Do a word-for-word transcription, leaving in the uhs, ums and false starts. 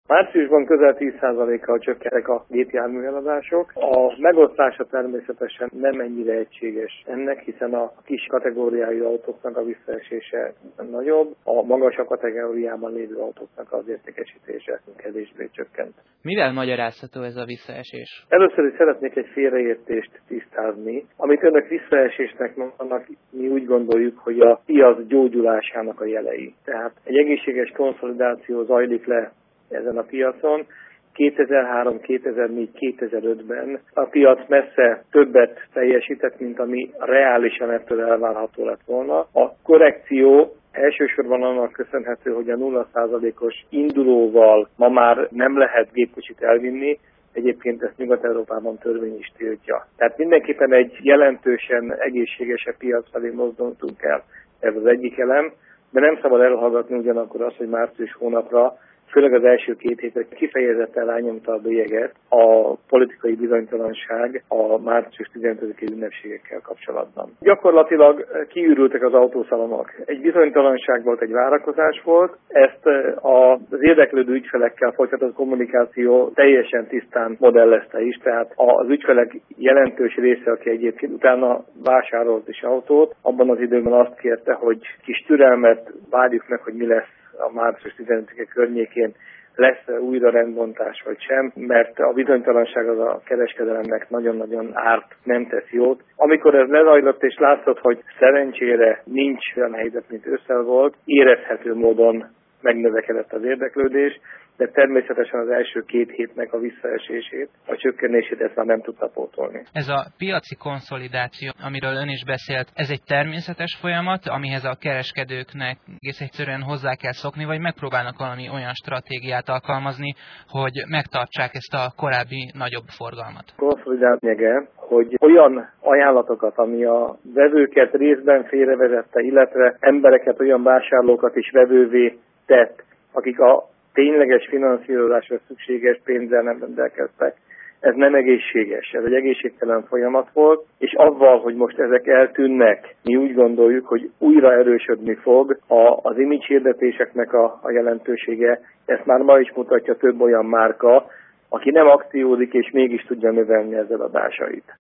Márciusban közel tíz százalékkal csökkentek a gépjárműeladások. A megosztása természetesen nem ennyire egységes ennek, hiszen a kis kategóriájú autóknak a visszaesése nagyobb, a magasabb kategóriában lévő autóknak az értékesítése kevésbé csökkent. Mivel magyarázható ez a visszaesés? Először is szeretnék egy félreértést tisztázni. Amit önök visszaesésnek mondanak, mi úgy gondoljuk, hogy a piac gyógyulásának a jelei. Tehát egy egészséges konszolidáció zajlik le ezen a piacon. kétezer-három, kétezer-négy, kétezer-ötben a piac messze többet teljesített, mint ami reálisan ettől elvárható lett volna. A korrekció elsősorban annak köszönhető, hogy a nulla százalékos indulóval ma már nem lehet gépkocsit elvinni, egyébként ezt Nyugat-Európában törvény is tiltja. Tehát mindenképpen egy jelentősen egészségesebb piac felé mozdultunk el. Ez az egyik elem, de nem szabad elhallgatni ugyanakkor azt, hogy március hónapra, főleg az első két hétre kifejezetten rányomta a bélyeget a politikai bizonytalanság a március tizenötödike ünnepségekkel kapcsolatban. Gyakorlatilag kiürültek az autószalonok. Egy bizonytalanság volt, egy várakozás volt, ezt az érdeklődő ügyfelekkel folytatott kommunikáció teljesen tisztán modellezte is, tehát az ügyfelek jelentős része, aki egyébként utána vásárolt is autót, abban az időben azt kérte, hogy kis türelmet, várjuk meg, hogy mi lesz a március tizenötödike környékén, lesz újra rendbontás vagy sem, mert a bizonytalanság az a kereskedelemnek nagyon-nagyon árt, nem tesz jót. Amikor ez lezajlott és látszott, hogy szerencsére nincs olyan helyzet, mint ősszel volt, érezhető módon megnövekedett az érdeklődés, de természetesen az első két hétnek a visszaesését, a csökkenését ezt már nem tudta pótolni. Ez a piaci konszolidáció, amiről ön is beszélt, ez egy természetes folyamat, amihez a kereskedőknek egész egyszerűen hozzá kell szokni, vagy megpróbálnak valami olyan stratégiát alkalmazni, hogy megtartsák ezt a korábbi nagyobb forgalmat? Konszolidált nyege, hogy olyan ajánlatokat, ami a vevőket részben félrevezette, illetve embereket, olyan vásárlókat is vevővé tett, akik a tényleges finanszírozásra szükséges pénzzel nem rendelkeztek. Ez nem egészséges, ez egy egészségtelen folyamat volt, és avval, hogy most ezek eltűnnek, mi úgy gondoljuk, hogy újra erősödni fog a, az image hirdetéseknek a, a jelentősége. Ezt már ma is mutatja több olyan márka, aki nem akciózik és mégis tudja növelni ezzel adásait.